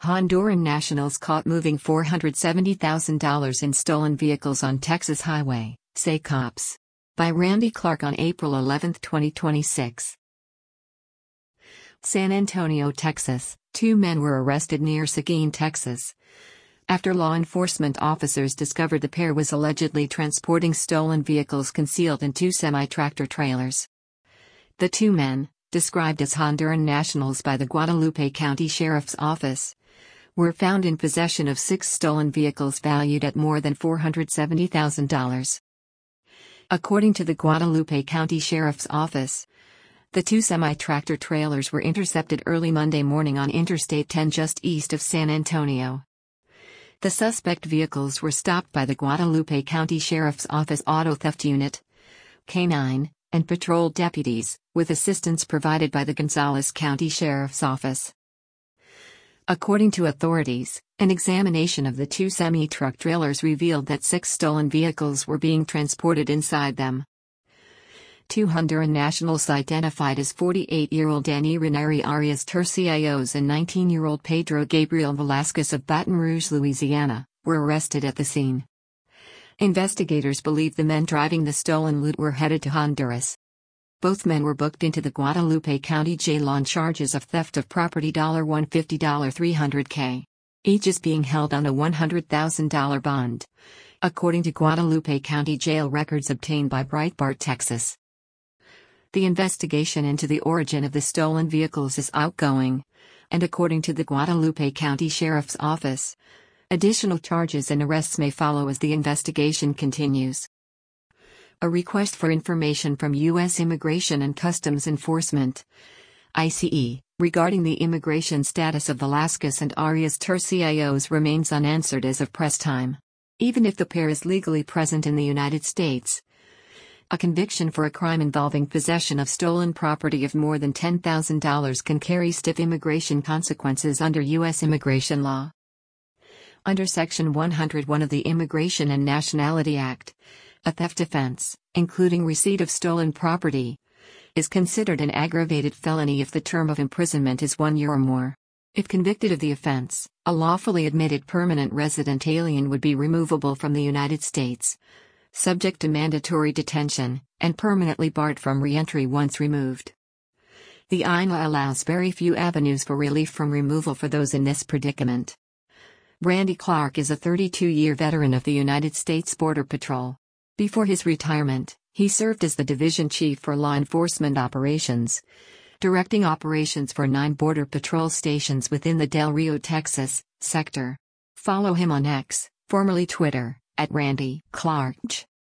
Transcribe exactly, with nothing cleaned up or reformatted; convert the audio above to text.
Honduran nationals caught moving four hundred seventy thousand dollars in stolen vehicles on Texas highway, say cops. By Randy Clark on April eleventh, twenty twenty-six. San Antonio, Texas. Two men were arrested near Seguin, Texas, after law enforcement officers discovered the pair was allegedly transporting stolen vehicles concealed in two semi-tractor trailers. The two men, described as Honduran nationals by the Guadalupe County Sheriff's Office, were found in possession of six stolen vehicles valued at more than four hundred seventy thousand dollars. According to the Guadalupe County Sheriff's Office, the two semi-tractor trailers were intercepted early Monday morning on Interstate ten just east of San Antonio. The suspect vehicles were stopped by the Guadalupe County Sheriff's Office Auto Theft Unit, K nine, and patrol deputies, with assistance provided by the Gonzales County Sheriff's Office. According to authorities, an examination of the two semi-truck trailers revealed that six stolen vehicles were being transported inside them. Two Honduran nationals identified as forty-eight-year-old Danny Renari Arias Tercios and nineteen-year-old Pedro Gabriel Velasquez of Baton Rouge, Louisiana, were arrested at the scene. Investigators believe the men driving the stolen loot were headed to Honduras. Both men were booked into the Guadalupe County Jail on charges of theft of property one hundred fifty thousand three hundred dollars. Each is being held on a one hundred thousand dollars bond, according to Guadalupe County Jail records obtained by Breitbart, Texas. The investigation into the origin of the stolen vehicles is outgoing, and according to the Guadalupe County Sheriff's Office, additional charges and arrests may follow as the investigation continues. A request for information from U S Immigration and Customs Enforcement, I C E, regarding the immigration status of Velasquez and Arias Tercios remains unanswered as of press time. Even if the pair is legally present in the United States, a conviction for a crime involving possession of stolen property of more than ten thousand dollars can carry stiff immigration consequences under U S immigration law. Under Section one hundred one of the Immigration and Nationality Act, a theft offense, including receipt of stolen property, is considered an aggravated felony if the term of imprisonment is one year or more. If convicted of the offense, a lawfully admitted permanent resident alien would be removable from the United States, subject to mandatory detention, and permanently barred from re-entry once removed. The I N A allows very few avenues for relief from removal for those in this predicament. Randy Clark is a thirty-two-year veteran of the United States Border Patrol. Before his retirement, he served as the Division Chief for Law Enforcement Operations, directing operations for nine Border Patrol stations within the Del Rio, Texas, sector. Follow him on X, formerly Twitter, at Randy Clark.